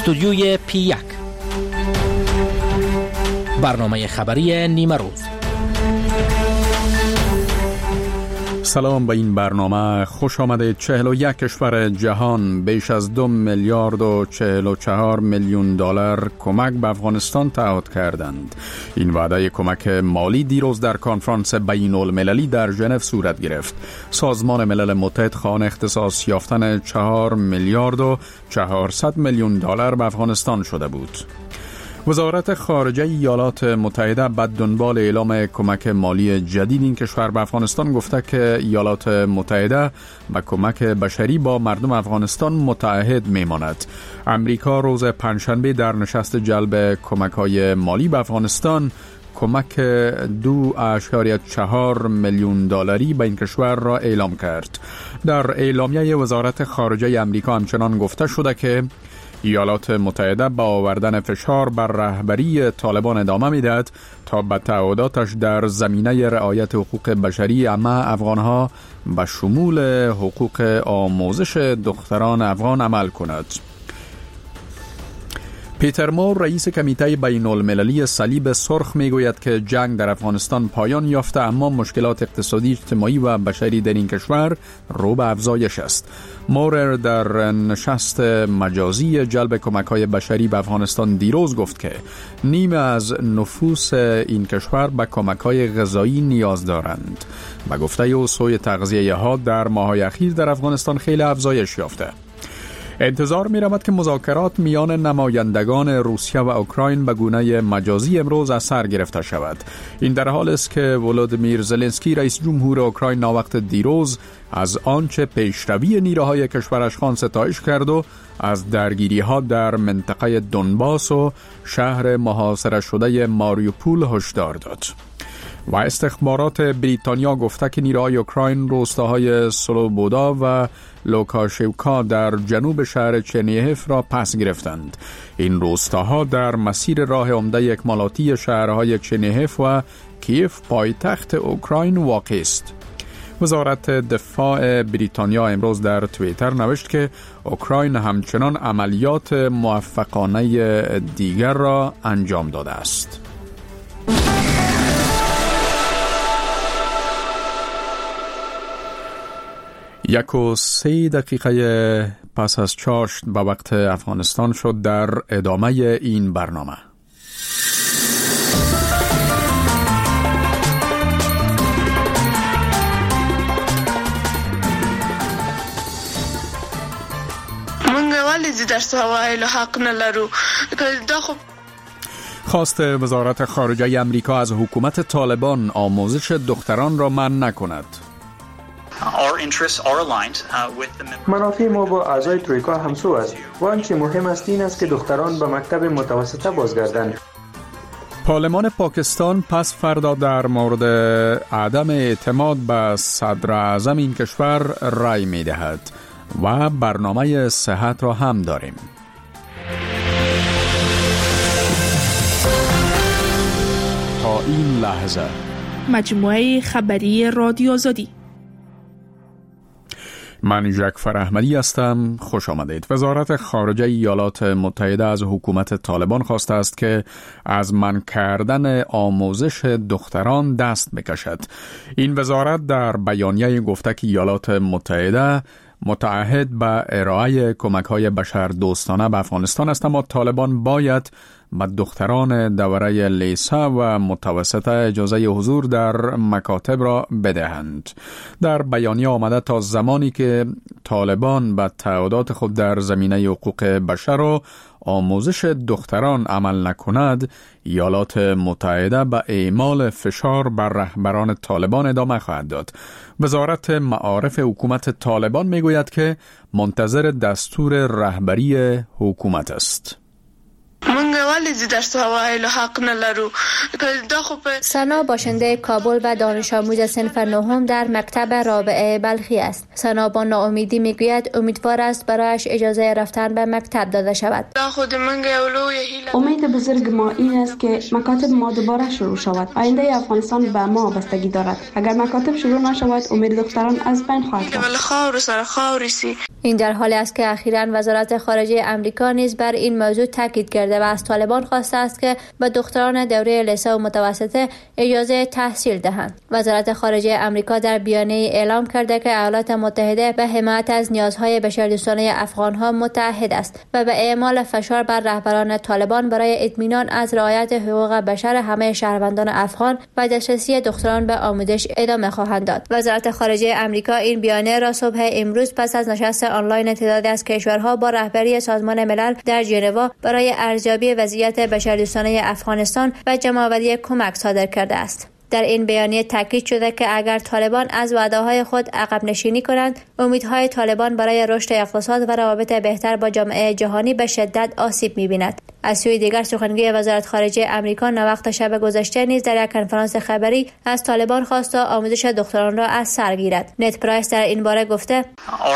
استودیوی P1 برنامه خبری نیمه روز. سلام به این برنامه، خوش آمدید. 41 کشور جهان بیش از 2 میلیارد و 44 میلیون دلار کمک به افغانستان تعهد کردند. این وعده کمک مالی دیروز در کنفرانس بین المللی در ژنو صورت گرفت. سازمان ملل متحد خواهان اختصاص یافتن 4 میلیارد و 400 میلیون دلار به افغانستان شده بود. وزارت خارجه ایالات متحده بعد دنبال اعلام کمک مالی جدید این کشور به افغانستان گفته که ایالات متحده به کمک بشری با مردم افغانستان متعهد میماند. امریکا روز پنجشنبه در نشست جلب کمک‌های مالی به افغانستان کمک 2.4 میلیون دلاری به این کشور را اعلام کرد. در اعلامیه وزارت خارجه امریکا همچنان گفته شده که ایالات متحده با آوردن فشار بر رهبری طالبان ادامه میدهد تا به تعهداتش در زمینه رعایت حقوق بشری همه افغانها به شمول حقوق آموزش دختران افغان عمل کند. پیتر مور رئیس کمیته بین المللی صلیب سرخ میگوید که جنگ در افغانستان پایان یافته، اما مشکلات اقتصادی، اجتماعی و بشری در این کشور رو به افزایش است. مور در نشست مجازی جلب کمک‌های بشری به افغانستان دیروز گفت که نیمه از نفوس این کشور به کمک‌های غذایی نیاز دارند. به گفته او سوی تغذیه ها در ماه‌های اخیر در افغانستان خیلی افزایش یافته. انتظار می رود که مذاکرات میان نمایندگان روسیه و اوکراین به گونه مجازی امروز از سر گرفته شود. این در حال است که ولودیمیر زلنسکی رئیس جمهور اوکراین ناوقت دیروز از آنچه پیشروی نیروهای کشورش خوان ستایش کرد و از درگیری ها در منطقه دونباس و شهر محاصره شده ماریوپول هشدار داد. و استخبارات بریتانیا گفته که نیروهای اوکراین روستاهای سلوبودا و لوکاشیوکا در جنوب شهر چرنیهف را پس گرفتند. این روستاها در مسیر راه عمده اکمالاتی شهرهای چرنیهف و کیف پایتخت اوکراین واقع است. وزارت دفاع بریتانیا امروز در توییتر نوشت که اوکراین همچنان عملیات موفقانه دیگر را انجام داده است. 1:03 پس از چاشت به وقت افغانستان شد. در ادامه این برنامه خواست وزارت خارجه امریکا از حکومت طالبان آموزش دختران را منع نکند. منافع ما با اعضای ترویکا همسو است و آنچه مهم است این است که دختران به مکتب متوسطه بازگردند. پارلمان پاکستان پس فردا در مورد عدم اعتماد به صدر اعظم این کشور رای می دهد و برنامه صحت را هم داریم. تا این لحظه مجموعه خبری رادیو آزادی. من جعفر احمدی هستم. خوش آمدید. وزارت خارجه ایالات متحده از حکومت طالبان خواسته است که از منع کردن آموزش دختران دست بکشد. این وزارت در بیانیه گفته که ایالات متحده متعهد به ارائه کمک‌های بشردوستانه به افغانستان است، اما طالبان باید به دختران دوره لیسه و متوسطه اجازه حضور در مکاتب را بدهند. در بیانیه آمده تا زمانی که طالبان به تعهدات خود در زمینه حقوق بشر و آموزش دختران عمل نکند، ایالات متحده به اعمال فشار بر رهبران طالبان ادامه خواهد داد. وزارت معارف حکومت طالبان میگوید که منتظر دستور رهبری حکومت است. منگا ولی در سوایل حق نلرو. سنا باشنده کابل و دانش آموز صنف نهم در مکتب رابعه بلخی است. سنا با ناامیدی میگوید امیدوار است برایش اجازه رفتن به مکتب داده شود. امید بزرگ ما این است که مکاتب ما دوباره شروع شود. آینده افغانستان به ما بستگی دارد. اگر مکاتب شروع نشود امید دختران از بین خواهد رفت. این در حالی است که اخیراً وزارت خارجه آمریکا نیز بر این موضوع تاکید کرده و از طالبان خواسته است که به دختران دوره لیسه و متوسطه اجازه تحصیل دهند. وزارت خارجه آمریکا در بیانیه اعلام کرده که ایالات متحده به حمایت از نیازهای بشردوستانه افغانها متعهد است و به اعمال فشار بر رهبران طالبان برای اطمینان از رعایت حقوق بشر همه شهروندان افغان و دسترسی دختران به آموزش ادامه خواهند داد. وزارت خارجه آمریکا این بیانیه را صبح امروز پس از نشست آنلاین تعدادی از کشورها با رهبری سازمان ملل در ژنو برای ارزیابی وضعیت بشردوستانه افغانستان و جمع‌آوری کمک صادر کرده است. در این بیانیه تاکید شده که اگر طالبان از وعده‌های خود عقب نشینی کنند، امیدهای طالبان برای رشد اقتصاد و روابط بهتر با جامعه جهانی به شدت آسیب می‌بیند. از سوی دیگر سخنگوی وزارت خارجه آمریکا نوقت شب گذشته نیز در یک کنفرانس خبری از طالبان خواست تا آموزش دختران را از سر گیرد. نت پرایس در این باره گفته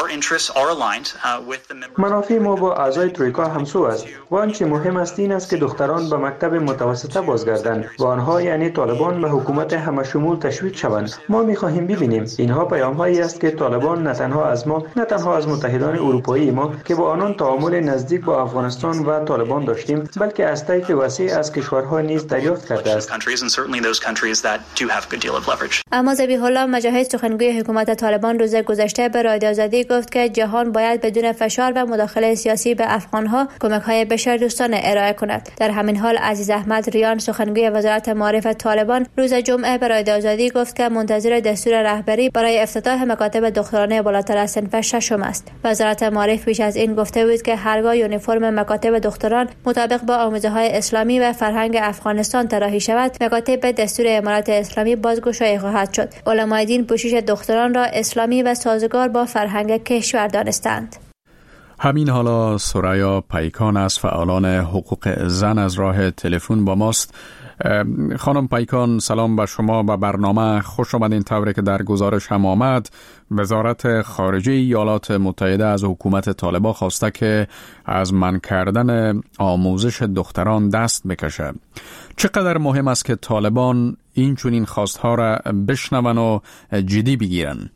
منافع ما با اعضای ترویکا همسو است و آنچه مهم است این است که دختران به مکتب متوسطه بازگردند و آنها یعنی طالبان به حکومت همه شمول تشویق شوند. ما می‌خواهیم ببینیم اینها پیام‌هایی است که طالبان نه تنها از ما نه تنها از متحدان اروپایی ما که با آنان تعامل نزدیک با افغانستان و طالبان داشتیم بلکه از طیف وسیع از کشورها نیز دریافت کرده است. اما ذبیح الله مجاهد سخنگوی حکومت طالبان روز گذشته به رادیو آزادی گفت که جهان باید بدون فشار و مداخله سیاسی به افغانها کمک‌های بشردوستانه ارائه کند. در همین حال عزیز احمد ریان سخنگوی وزارت معارف طالبان روز جمعه به رادیو آزادی گفت که منتظر دستور رهبری برای افتتاح مکاتب دخترانه بالاتر از صنف ششم است. وزارت معارف پیش از این گفته بود که هرگاه یونیفرم مکاتب دختران مطابق با آموزه‌های اسلامی و فرهنگ افغانستان طراحی شود، مکاتب به دستور امارات اسلامی بازگشایی خواهد شد. علمای دین پوشش دختران را اسلامی و سازگار با فرهنگ کشور دانستند. همین حالا سریا پیکان از فعالان حقوق زن از راه تلفن با ماست. خانم پیکان سلام به شما و برنامه خوش آمدین. طوری که در گزارش هم آمد وزارت خارجه ایالات متحده از حکومت طالبان خواسته که از منع کردن آموزش دختران دست بکشه. چقدر مهم است که طالبان این چنین خواستها را بشنون و جدی بگیرن؟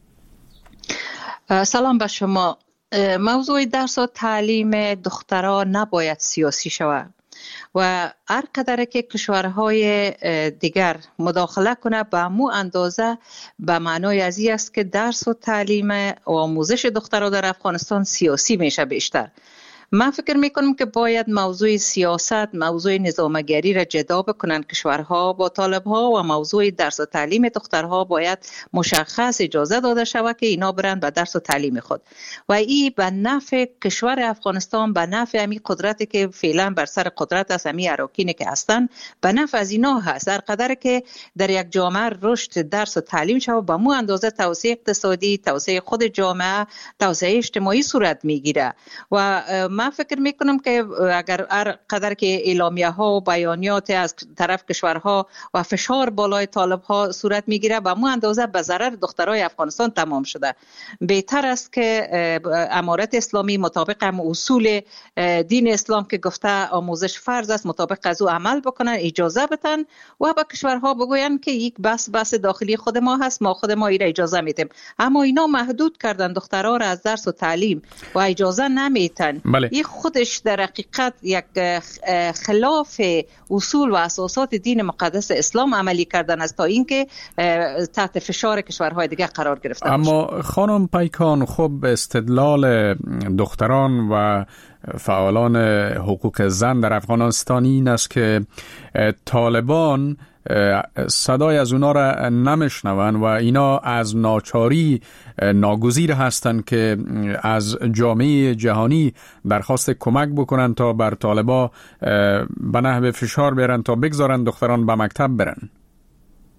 سلام به شما. موضوع درس و تعلیم دختران نباید سیاسی شود و هر قدر که کشورهای دیگر مداخله کنه به مو اندازه به معنای از این است که درس و تعلیم و آموزش دختران در افغانستان سیاسی میشه بیشتر. من فکر میکنم که باید موضوع سیاست، موضوع نظامگری را جدا بکنن کشورها با طالبها و موضوع درس و تعلیم دخترها باید مشخص اجازه داده شود که اینا برن به درس و تعلیم خود و این به نفع کشور افغانستان، به نفع امی قدرتی که فعلا بر سر قدرت است، امی اراکینی که هستن، به نفع از اینا هست. هر قدر که در یک جامعه رشد درس و تعلیم شود به مو اندازه توسعه اقتصادی، توسعه خود جامعه، توسعه اجتماعی صورت میگیره و من فکر میکنم که اگر هر قدر که اعلامیه ها و بیانیات از طرف کشورها و فشار بالای طالب ها صورت میگیره و مو اندازه به ضرر دخترای افغانستان تمام شده. بهتر است که امارت اسلامی مطابق هم اصول دین اسلام که گفته آموزش فرض است مطابق از او عمل بکنن، اجازه بدن و به کشورها بگوین که یک بس داخلی خود ما هست، ما خود ما این اجازه میدیم. اما اینا محدود کردن دخترها را از درس و تعلیم و اجازه نمیتن. این خودش در حقیقت یک خلاف اصول و اساسات دین مقدس اسلام عملی کردن است تا اینکه تحت فشار کشورهای دیگه قرار گرفته. اما خانم پیکان، خب استدلال دختران و فعالان حقوق زن در افغانستان این است که طالبان صدای از اونا را نمیشنون و اینا از ناچاری ناگزیر هستند که از جامعه جهانی درخواست کمک بکنن تا بر طالبا به نحو فشار بیارن تا بگذارن دختران به مکتب برن.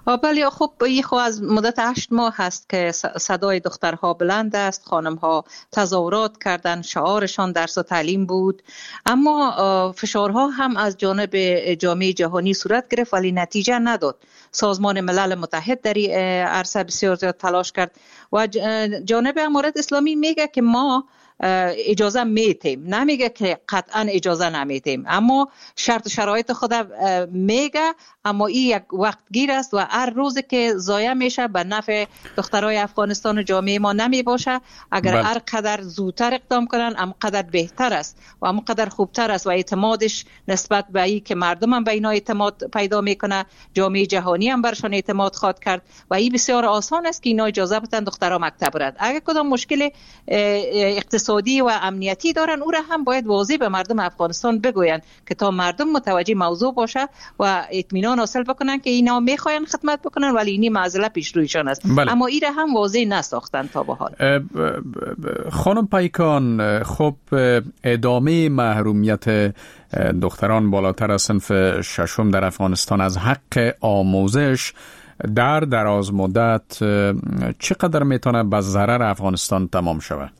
بله، خب این خو از مدت 8 ماه هست که صدای دخترها بلند است. خانمها تظاهرات کردند، شعارشان درس و تعلیم بود، اما فشارها هم از جانب جامعه جهانی صورت گرفت ولی نتیجه نداد. سازمان ملل متحد در این عرصه بسیار زیاد تلاش کرد و جانب امارت اسلامی میگه که ما اجازه میتیم، نمیگه که قطعا اجازه نمیتیم، اما شرط شرایط خود میگه، اما این یک وقت گیر است و هر روز که ضایع میشه به نفع دخترای افغانستان و جامعه ما نمی باشه. اگر هر قدر زودتر اقدام کنن هم قدر بهتر است و هم قدر خوبتر است و اعتمادش نسبت به این که مردم هم به اینا اعتماد پیدا میکنه، جامعه جهانی هم برشان اعتماد خواهد کرد و این بسیار آسان است که اینا اجازه بدن دخترها مکتب برند. اگر کدام مشکل اقتصادی و امنیتی دارن او را هم باید واضح به مردم افغانستان بگویند که تا مردم متوجه موضوع باشه و اطمینان حاصل بکنن که اینا میخواین خدمت بکنن ولی اینی معضله پیش رویشان است. اما این را هم واضح نساختن تا به حال. خانم پیکان، خب ادامه محرومیت دختران بالاتر از صنف ششم در افغانستان از حق آموزش در دراز مدت چقدر میتونه به ضرر افغانستان تمام شود؟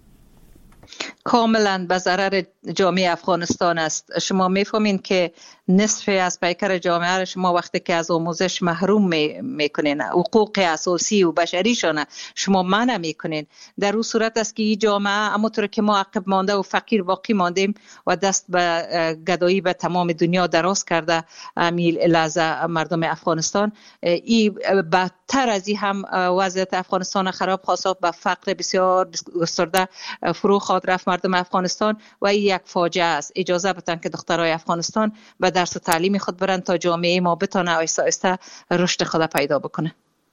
کاملا به ضرر جامعه افغانستان است. شما میفهمین که نصف از پیکر جامعه را شما وقتی که از آموزش محروم میکنین، حقوق اساسی و بشریشان شما منع میکنین، در اون صورت است که این جامعه همونطور که ما عقب مانده و فقیر باقی ماندیم و دست به گدایی به تمام دنیا دراز کرده امیل لحظه مردم افغانستان، این بدتر از این هم وضعیت افغانستان خراب خواست، به فقر بسیار گسترده فرو خواهد رفت مردم افغانستان و این یک فاجعه است. اجازه بدن که دخترای افغانستان به درس و تعلیم خود برن تا جامعه ما بتونه آیسته آیسته رشد خود پیدا بکنه.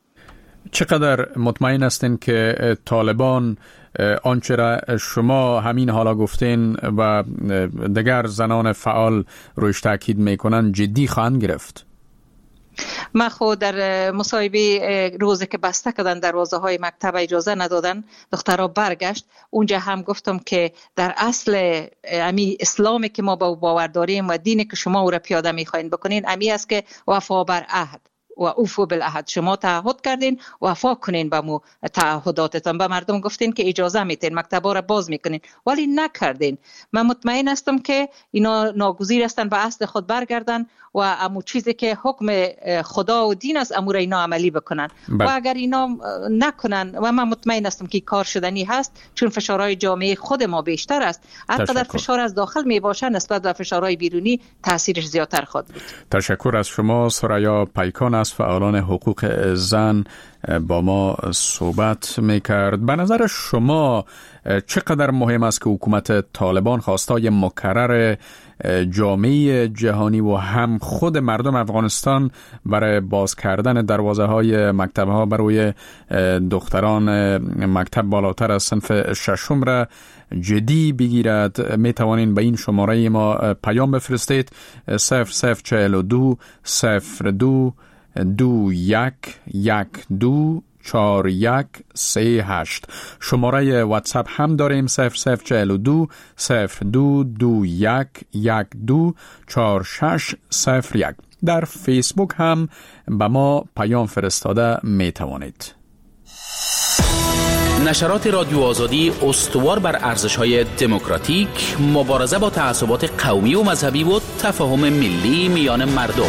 چقدر مطمئن هستین که طالبان آنچه را شما همین حالا گفتین و دیگر زنان فعال روش تاکید میکنن جدی خواهند گرفت؟ من خود در مصاحبه روزی که بسته کردن دروازه های مکتب اجازه ندادن دخترها برگشت، اونجا هم گفتم که در اصل امی اسلامی که ما با باور داریم و دینی که شما او را پیاده میخواین بکنین امی است که وفا بر عهد و اوفو بالعهد. شما تعهد کردین وفا کنین به مو تعهداتتان. به مردم گفتین که اجازه میتین مکتبا را باز میکنین ولی نکردین. من مطمئن هستم که اینا ناگزیر هستن به اصل خود برگردن و امو چیزی که حکم خدا و دین است امور اینا عملی بکنن و اگر اینا نکنن و من مطمئن هستم که کار شدنی هست چون فشارهای جامعه خود ما بیشتر است. هر قدر فشار از داخل می باشه نسبت به فشارهای بیرونی تاثیرش زیادتر خواهد بود. تشکر از شما. ثریا پیکان از فعالان حقوق زن با ما صحبت میکرد. به نظر شما چقدر مهم است که حکومت طالبان خواستای مکرر جامعه جهانی و هم خود مردم افغانستان برای باز کردن دروازه های مکتب ها برای دختران مکتب بالاتر از صنف ششم را جدی بگیرد؟ می توانین به این شماره ما پیام بفرستید 0042 02 2112 4138. شماره واتساپ هم داریم 0042 022112 4601. در فیسبوک هم به ما پیام فرستاده می توانید. نشرات رادیو آزادی استوار بر ارزش‌های دموکراتیک، مبارزه با تعصبات قومی و مذهبی و تفاهم ملی میان مردم.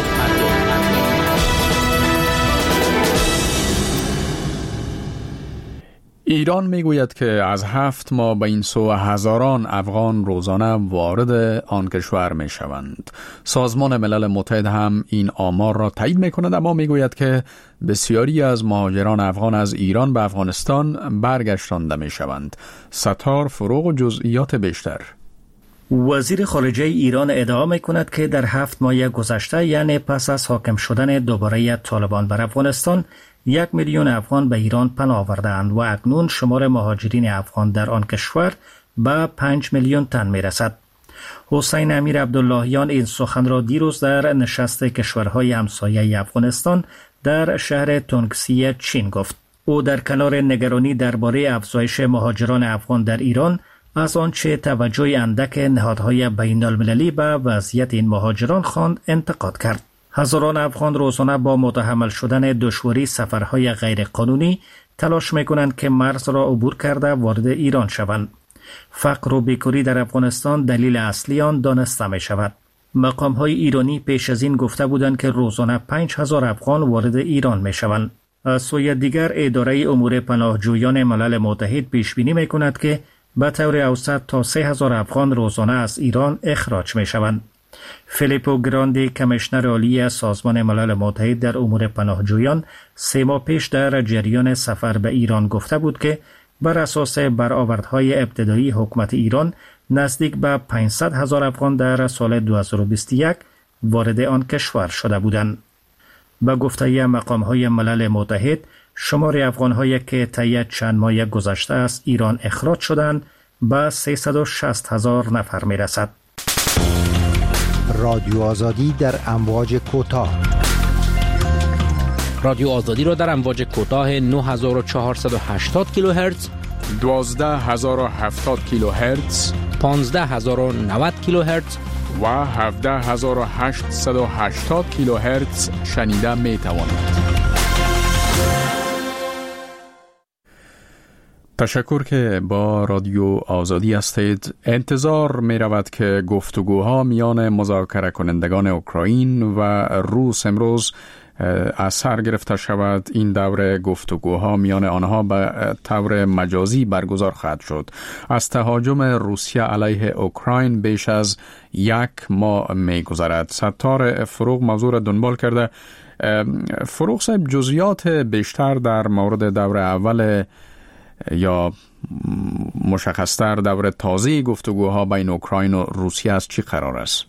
ایران میگوید که از 7 ماه به این سو هزاران افغان روزانه وارد آن کشور می شوند. سازمان ملل متحد هم این آمار را تایید می کند، اما میگوید که بسیاری از مهاجران افغان از ایران به افغانستان برگشتانده می شوند. ستار فروغ و جزئیات بیشتر. وزیر خارجه ایران ادعا می کند که در 7 ماه گذشته، یعنی پس از حاکم شدن دوباره طالبان بر افغانستان، 1 میلیون افغان به ایران پناه آورده‌اند و اکنون شمار مهاجرین افغان در آن کشور به 5 میلیون تن می رسد. حسین امیر عبداللهیان این سخن را دیروز در نشست کشورهای همسایه افغانستان در شهر تونگسی چین گفت. او در کنار نگرانی درباره افزایش مهاجران افغان در ایران از آنچه توجه اندک نهادهای بین المللی به وضعیت این مهاجران خواند انتقاد کرد. هزاران افغان روزانه با متحمل شدن دشواری سفرهای غیرقانونی تلاش میکنند که مرز را عبور کرده وارد ایران شوند. فقر و بیکاری در افغانستان دلیل اصلی آن دانسته می شود. مقام‌های ایرانی پیش از این گفته بودند که روزانه 5000 افغان وارد ایران می شوند. از سوی دیگر اداره امور پناهجویان ملل متحد پیش بینی می کند که به طور اوسط تا 3000 افغان روزانه از ایران اخراج می شوند. فیلیپو گراندی کمیشنر عالی سازمان ملل متحد در امور پناهجویان 3 ماه پیش در جریان سفر به ایران گفته بود که بر اساس برآوردهای ابتدایی حکومت ایران نزدیک به 500,000 افغان در سال 2021 وارد آن کشور شده بودند. به گفته مقام‌های ملل متحد شمار افغان‌هایی که طی چند ماه گذشته از ایران اخراج شدند به 360,000 نفر می‌رسد. رادیو آزادی در امواج کوتاه. رادیو آزادی را در امواج کوتاه 9480 کیلوهرتز، 12070 کیلوهرتز، 15090 کیلوهرتز و 17880 کیلوهرتز شنیده می توانید. تشکر که با رادیو آزادی هستید. انتظار می رود که گفتگوها میان مذاکره کنندگان اوکراین و روس امروز از سر گرفته شود. این دوره گفتگوها میان آنها به طور مجازی برگزار خواهد شد. از تهاجم روسیه علیه اوکراین بیش از 1 ماه می گذرد. ستار فروغ موضوع را دنبال کرده. فروغ صاحب، جزئیات بیشتر در مورد دوره اول یا مشخصتر دوره تازه گفتگوها بین اوکراین و روسیه از چی قرار است؟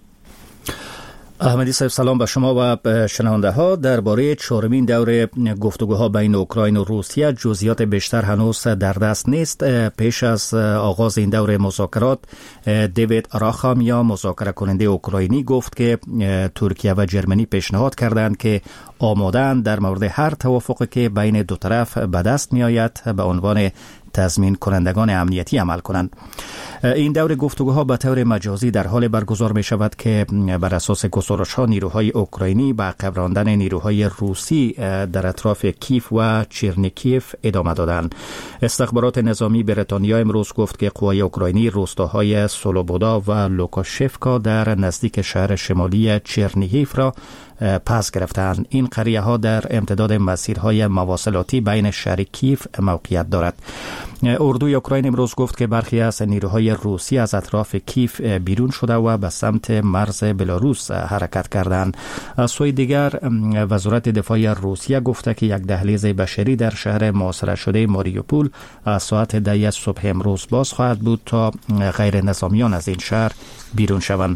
احمدی صاحب سلام به شما و شنونده ها. درباره چهارمین دوره گفتگوها بین اوکراین و روسیه جزئیات بیشتر هنوز در دست نیست. پیش از آغاز این دوره مذاکرات دیوید راخامیا مذاکره کننده اوکراینی گفت که ترکیه و جرمنی پیشنهاد کردند که آماده‌اند در مورد هر توافقی که بین دو طرف به دست می آید به عنوان تضمین کنندگان امنیتی عمل کنند. این دور گفتگوها به طور مجازی در حال برگزار می شود که بر اساس گزارش ها نیروهای اوکراینی به عقب راندن نیروهای روسی در اطراف کیف و چرنیکیف ادامه دادند. استخبارات نظامی بریتانیا امروز گفت که قوای اوکراینی روستاهای سولوبودا و لوکاشفکا در نزدیک شهر شمالی چرنیکیف را پس گرفتند. این قریه ها در امتداد مسیرهای مواصلاتی بین شهر کیف موقعیت دارد. اردوی اوکراین امروز گفت که برخی از نیروهای روسی از اطراف کیف بیرون شده و به سمت مرز بلاروس حرکت کردند. از سوی دیگر وزارت دفاع روسیه گفته که یک دهلیز بشری در شهر محاصره شده ماریوپول از ساعت 10 صبح امروز باز خواهد بود تا غیر نظامیان از این شهر بیرون شوند.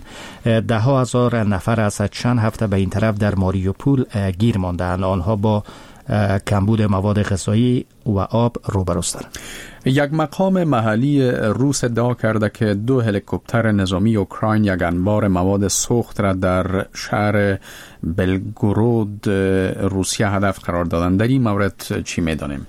10,000 نفر از چند هفته به این طرف در ماریوپول گیر ماندند. آنها با کمبود مواد غذایی و آب روبروستند. یک مقام محلی روس ادعا کرده که 2 هلیکوپتر نظامی اوکراین یک انبار مواد سوخت را در شهر بلگورود روسیه هدف قرار دادند. در این مورد چی می‌دانیم؟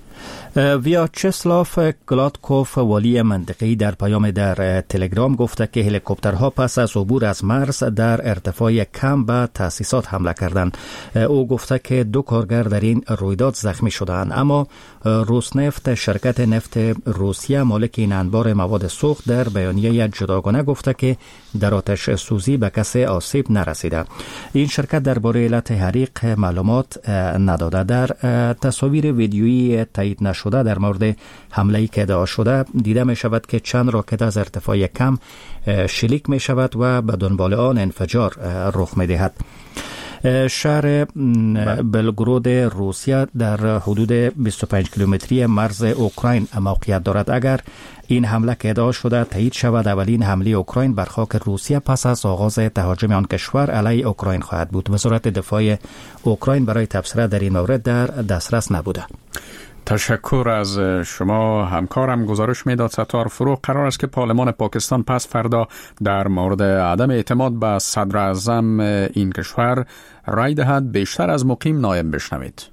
ویاچسلاف گلادکوف والی منطقه‌ای در پیام در تلگرام گفته که هلیکوپترها پس از عبور از مرز در ارتفاع کم به تأسیسات حمله کردند. او گفته که 2 کارگر در این رویداد زخمی شدند، اما روسنفت شرکت نفت روسیه مالک این انبار مواد سوخت در بیانیه جداگانه گفته که در آتش سوزی به کسی آسیب نرسیده. این شرکت درباره علت حریق معلومات نداده. در تصاویر ویدیویی تایید نشده در مورد حمله‌ای که ادعا شده دیده می شود که چند راکت از ارتفاع کم شلیک می شود و به دنبال آن انفجار رخ می دهد. شهر بلگرود روسیه در حدود 25 کیلومتری مرز اوکراین موقعیت دارد. اگر این حمله که ادعا شده تایید شود، اولین حمله اوکراین بر خاک روسیه پس از آغاز تهاجم آن کشور علیه اوکراین خواهد بود. وزارت دفاع اوکراین برای تبصره در این مورد در دسترس نبوده. تشکر از شما همکارم. گزارش میداد ستار فروغ. قرار است که پارلمان پاکستان پس فردا در مورد عدم اعتماد به صدر اعظم این کشور رای دهد. بیشتر از مقیم نایب بشنوید.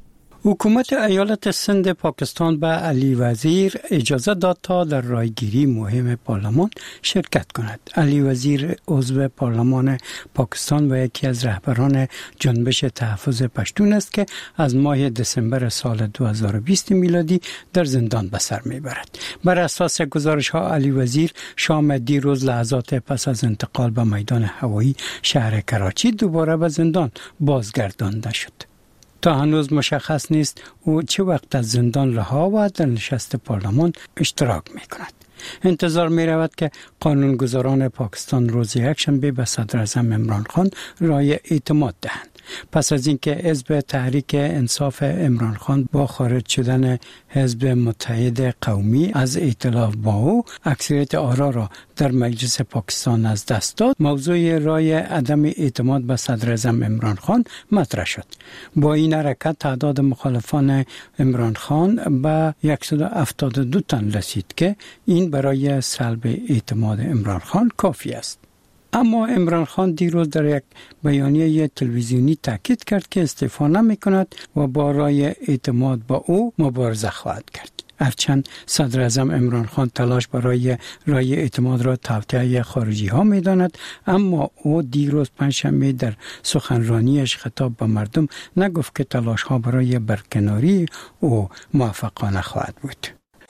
حکومت ایالت سند پاکستان به علی وزیر اجازه داد تا در رایگیری مهم پارلمان شرکت کند. علی وزیر عضو پارلمان پاکستان و یکی از رهبران جنبش تحفظ پشتون است که از ماه دسامبر سال 2020 میلادی در زندان به سر میبرد. بر اساس گزارش ها علی وزیر شام دیروز لحظات پس از انتقال به میدان هوایی شهر کراچی دوباره به زندان بازگردانده شد. تا هنوز مشخص نیست او چه وقت از زندان رها و در نشست پارلمان اشتراک می کند. انتظار می رود که قانونگذاران پاکستان روز یکشنبه به صدر اعظم عمران خان رای اعتماد دهند. پس از اینکه حزب تحریک انصاف عمران خان با خارج شدن حزب متحد قومی از ائتلاف با او اکثریت آرا را در مجلس پاکستان از دست داد، موضوع رای عدم اعتماد به صدر اعظم عمران خان مطرح شد. با این حرکت تعداد مخالفان عمران خان به 172 تن رسید که این برای سلب اعتماد عمران خان کافی است. اما عمران خان دیروز در یک بیانیه تلویزیونی تاکید کرد که استعفا نمی کند و با رای اعتماد با او مبارزه خواهد کرد. هرچند صدر اعظم عمران خان تلاش برای رای اعتماد را توطئه خارجی ها می داند، اما او دیروز پنجشنبه در سخنرانیش خطاب به مردم نگفت که تلاش ها برای برکناری او موفقانه خواهد بود.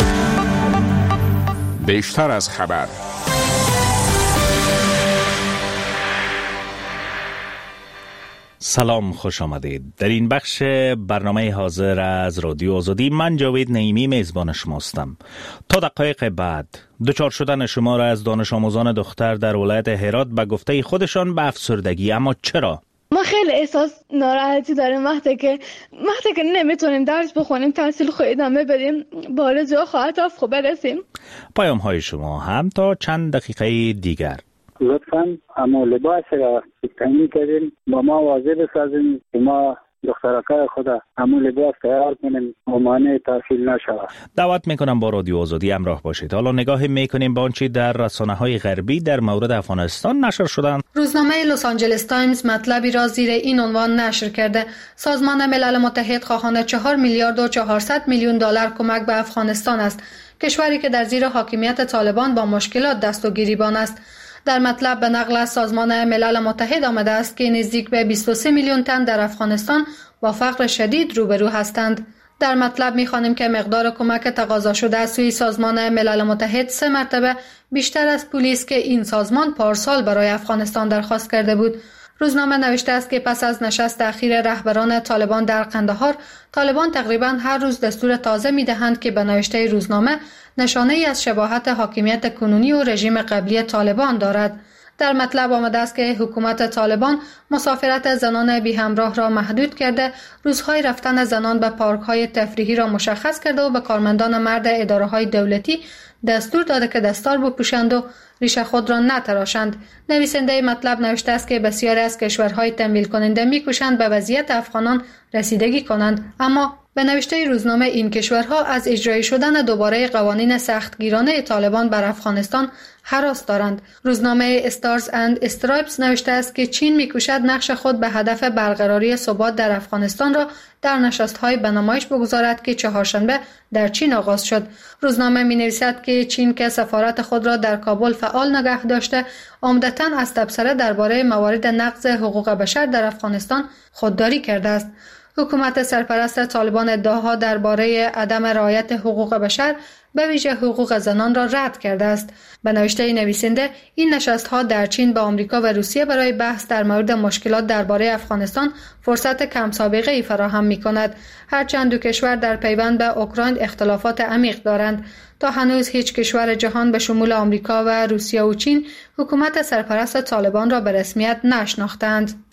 بیشتر از خبر. سلام، خوش آمدید. در این بخش برنامه حاضر از رادیو آزادی من جاوید نعیمی میزبان شما هستم. تا دقایق بعد دچار شدن شمار از دانش آموزان دختر در ولایت هرات به گفته خودشان به افسردگی. اما چرا؟ ما خیلی احساس ناراحتی داریم وقتی که نمیتونیم درس بخونیم، تحصیل خود ادامه بدیم، به آرزوی خواهرات خوب برسیم. پیام های شما هم تا چند دقیقه دیگر. لطفاً اما لباس را تعیین کردیم با ما واضح بسازیم که ما دخترکای خدا اما لباس تیار کنیم و مانع تحصیل نشود. دعوت میکنم با رادیو آزادی همراه باشید. حالا نگاهی میکنیم به آنچه در رسانه‌های غربی در مورد افغانستان نشر شدند. روزنامه لس آنجلس تایمز مطلبی را زیر این عنوان نشر کرده: سازمان ملل متحد خواهان 4 میلیارد و 400 میلیون دلار کمک به افغانستان است، کشوری که در زیر حاکمیت طالبان با مشکلات دست و گریبان است. در مطلب به نقل از سازمان ملل متحد آمده است که نزدیک به 23 میلیون تن در افغانستان با فقر شدید روبرو هستند. در مطلب می‌خوانیم که مقدار کمک تقاضا شده از سوی سازمان ملل متحد 3 مرتبه بیشتر از پولی است که این سازمان پارسال برای افغانستان درخواست کرده بود. روزنامه نوشته است که پس از نشست اخیر رهبران طالبان در قندهار، طالبان تقریباً هر روز دستور تازه می‌دهند که به نوشته روزنامه نشانه‌ای از شباهت حاکمیت کنونی و رژیم قبلی طالبان دارد. در مطلب آمده است که حکومت طالبان مسافرت زنان بی همراه را محدود کرده، روزهای رفتن زنان به پارک‌های تفریحی را مشخص کرده و به کارمندان مرد اداره‌های دولتی دستور داده که دستار بپوشند و ریش خود را نتراشند. نویسنده مطلب نوشته است که بسیاری از کشورهای تمویل کننده می‌کوشند به وضعیت افغانان رسیدگی کنند، اما به نوشته روزنامه این کشورها از اجرای شدن دوباره قوانین سختگیرانه طالبان بر افغانستان هراس دارند. روزنامه استارز اند استرایپس نوشته است که چین می‌کوشد نقش خود به هدف برقراری ثبات در افغانستان را در نشست‌های به نمایش بگذارد که چهارشنبه در چین آغاز شد. روزنامه می‌نویسد که چین که سفارت خود را در کابل فعال نگه داشته، عمدتاً از تبصره درباره موارد نقض حقوق بشر در افغانستان خودداری کرده است. حکومت سرپرست طالبان ادعاها درباره عدم رعایت حقوق بشر به ویژه حقوق زنان را رد کرده است. به نوشته نویسنده این نشست‌ها در چین با آمریکا و روسیه برای بحث در مورد مشکلات درباره افغانستان فرصت کم سابقه‌ای فراهم می‌کند، هرچند دو کشور در پیوند به اوکراین اختلافات عمیق دارند. تا هنوز هیچ کشور جهان به شمول آمریکا و روسیه و چین حکومت سرپرست طالبان را به رسمیت نشناختند.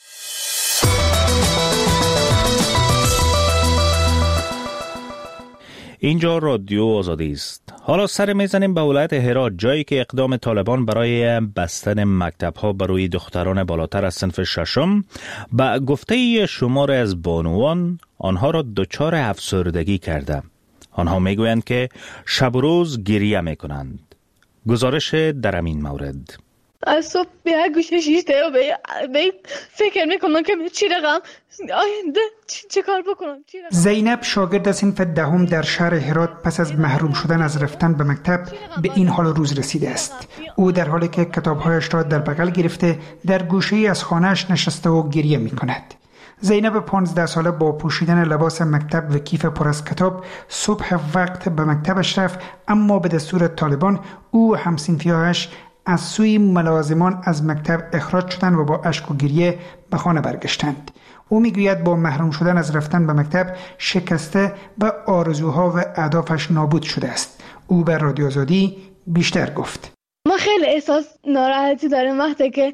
اینجا رادیو آزادی است. حالا سر میزنیم به ولایت هرات، جایی که اقدام طالبان برای بستن مکتب‌ها برای دختران بالاتر از صنف ششم به گفته شمار از بانوان آنها را دچار افسردگی کرده. آنها میگویند که شب و روز گریه میکنند. گزارش در این مورد. از صبح به یک گوشه شیشته و به فکر میکنم که چی رقم آینده چه کار بکنم. زینب شاگرد صنف دهم در شهر هرات پس از محروم شدن از رفتن به مکتب به این حال روز رسیده است. او در حالی که کتابهایش را در بغل گرفته در گوشه‌ای از خانه‌اش نشسته و گریه می‌کند. زینب 15 ساله با پوشیدن لباس مکتب و کیف پر از کتاب صبح وقت به مکتبش رفت، اما به دستور طالبان او و هم‌صنفی‌هایش از سوی ملازمان از مکتب اخراج شدند و با اشک و گریه به خانه برگشتند. او میگوید با محروم شدن از رفتن به مکتب شکسته و آرزوها و اهدافش نابود شده است. او به رادیو آزادی بیشتر گفت: ما خیلی احساس ناراحتی داریم وقتی که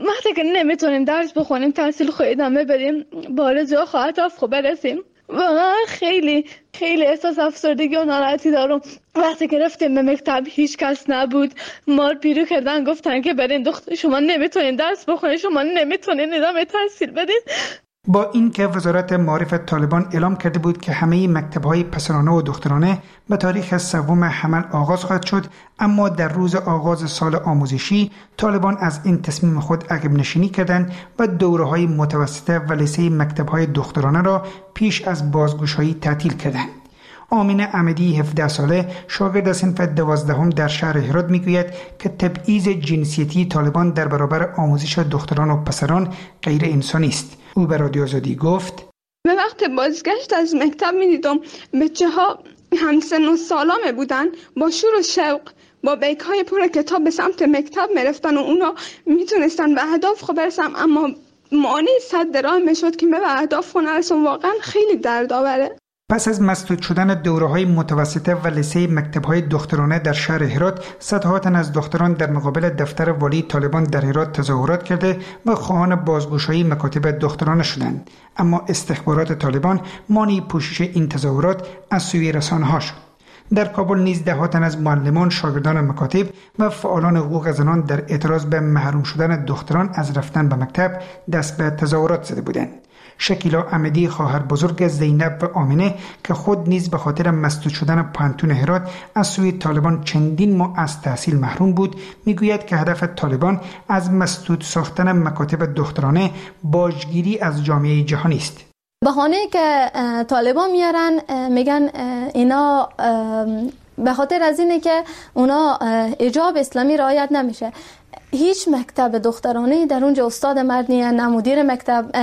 نمیتونیم درس بخونیم، تحصیل خود ادامه بدیم، با آرزوها خواهد خوب برسیم. واقعا خیلی احساس افسردگی و ناراحتی دارم. وقتی که رفتیم به مکتب هیچ کس نبود، مار پیرو کردن، گفتن که برین دختر شما نمیتونین درس بخونین، شما نمیتونین ادامه تحصیل بدین. با اینکه وزارت معارف طالبان اعلام کرده بود که همه مکتب‌های پسرانه و دخترانه به تاریخ 3 حمل آغاز خواهد شد، اما در روز آغاز سال آموزشی طالبان از این تصمیم خود عقب نشینی کردند و دوره‌های متوسطه و لیسه مکتب‌های دخترانه را پیش از بازگشایی تعطیل کردند. آمینه احمدی 17 ساله شاگرد صنف 12 در شهر هرات میگوید که تبعیض جنسیتی طالبان در برابر آموزش دختران و پسران غیر انسانی است. او به رادیو آزادی گفت: به وقت بازگشت از مکتب می‌دیدم بچه‌ها همسن و سالامه بودن، با شور و شوق با بیگ‌های پر کتاب به سمت مکتب می‌رفتن و اونا میتونستن به اهداف خود برسن، اما مانع صد راه میشد که به اهداف خود نرسن. واقعا خیلی دردآوره. پس از مسدود شدن دوره‌های متوسطه و لیسه مکتب‌های دخترانه در شهر هرات، صدها تن از دختران در مقابل دفتر والی طالبان در هرات تظاهرات کرده و خواهان بازگشایی مکاتب دخترانه شدند. اما استخبارات طالبان مانع پوشش این تظاهرات از سوی رسانه‌ها شد. در کابل نیز ده‌ها تن از معلمان، شاگردان مکاتب و فعالان حقوق زنان در اعتراض به محروم شدن دختران از رفتن به مکتب دست به تظاهرات زده بودند. شکیلا احمدی خواهر بزرگ زینب و آمینه که خود نیز به خاطر مسدود شدن پانتون هرات از سوی طالبان چندین ماه از تحصیل محروم بود، میگوید که هدف طالبان از مسدود ساختن مکاتب دخترانه باجگیری از جامعه جهانی است. بهانه که طالبان میارن میگن اینا به خاطر از اینه که اونا حجاب اسلامی رعایت نمیشه. هیچ مکتب دخترانه در اونجا استاد مرد نیست، نه مدیر مکتب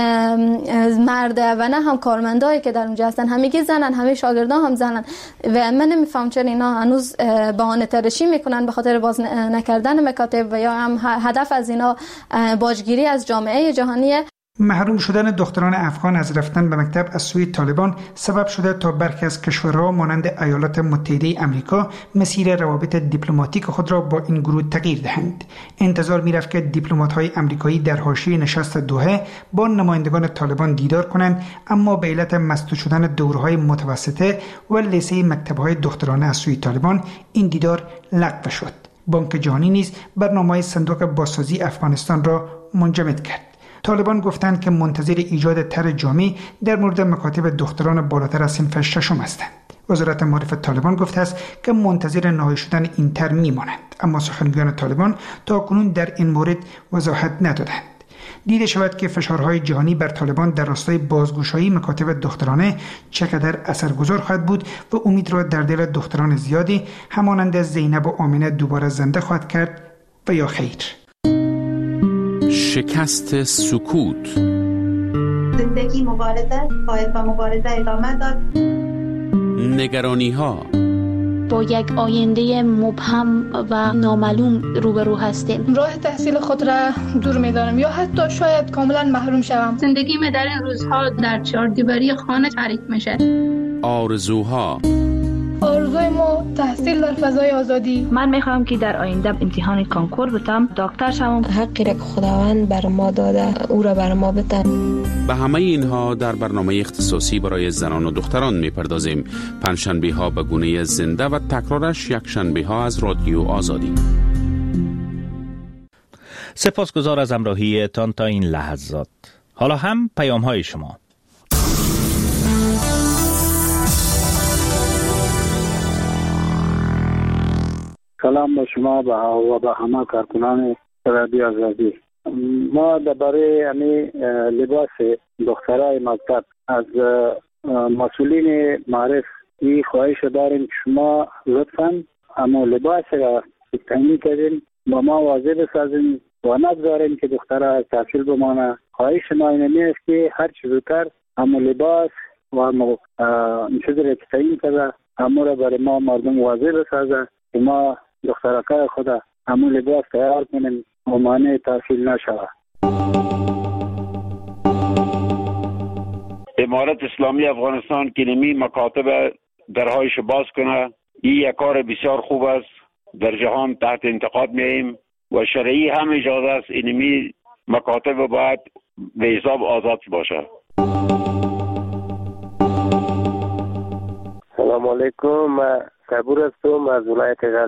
مرده و نه هم کارمندایی که در اونجا هستن، همگی زنن، همه شاگردان هم زنن و من نمیفهم چرا اینا هنوز بهانه تراشی میکنن به خاطر باز نکردن مکاتب و یا هم هدف از اینا باجگیری از جامعه جهانیه. محروم شدن دختران افغان از رفتن به مکتب از سوی طالبان سبب شده تا برخی از کشورها مانند ایالات متحده آمریکا مسیر روابط دیپلماتیک خود را با این گروه تغییر دهند. انتظار می‌رفت که دیپلمات‌های آمریکایی در حاشیه نشست دوحه با نمایندگان طالبان دیدار کنند، اما به علت مسدود شدن دوره‌های متوسطه و لیسه مکتب‌های دخترانه از سوی طالبان این دیدار لغو شد. بانک جهانی نیز برنامه صندوق بازسازی افغانستان را منجمد کرد. طالبان گفتند که منتظر ایجاد طرح جامع در مورد مکاتب دختران بالاتر از صنف 6 هستند. وزارت معارف طالبان گفته است که منتظر نهایی شدن این طرح میمانند، اما سخنگویان طالبان تاکنون در این مورد وضاحت ندادند. دیده شود که فشارهای جهانی بر طالبان در راستای بازگشایی مکاتب دخترانه چقدر اثرگذار خواهد بود و امید را در دل دختران زیادی همانند زینب و آمینه دوباره زنده خواهد کرد و یا خیر. شکست سکوت. زندگی مبارزه، باید با مبارزه ادامه داد. نگرانی ها. با یک آینده مبهم و نامعلوم روبرو هستیم. راه تحصیل خود را دور می‌دارم یا حتی شاید کاملا محروم شوم. زندگی من در این روزها در چهاردیواری خانه تعریف میشه. آرزوها. آرزوی ما تحصیل در فضای آزادی. من میخوام که در آینده امتحان کنکور بتم، دکتر شوم. حقی را که خداوند بر ما داده او را بر ما بده. به همه اینها در برنامه اختصاصی برای زنان و دختران میپردازیم. پنجشنبه ها به گونه زنده و تکرارش یک شنبه ها از رادیو آزادی. سپاسگزار از همراهی تان تا این لحظات. حالا هم پیام های شما. سلام به شما و به همه کارکنان سرحدی آزادی. ما درباره همین لباس دخترای مکتب از مسئولین معرف این خواهش داریم که شما لطفاً اما لباس را تعیین کردین با ما واضح بسازین و نگذارین که دخترها تحصیل بمانه. خواهش ما اینمی است که هر چه زودتر اما لباس و اما چیزی را که تعیین کرده اما را برای ما مردم واضح بسازه که ما دخترکای خود اما لباس تیار کنیم و مانع تحصیل نشود. امارت اسلامی افغانستان که نمی مکاتب درهایش باز کنه، این یک کار بسیار خوب است. در جهان تحت انتقاد میاییم و شرعی هم اجازه است اینمی مکاتب باید به حساب آزاد باشه. سلام علیکم، من صبور هستم از ولایت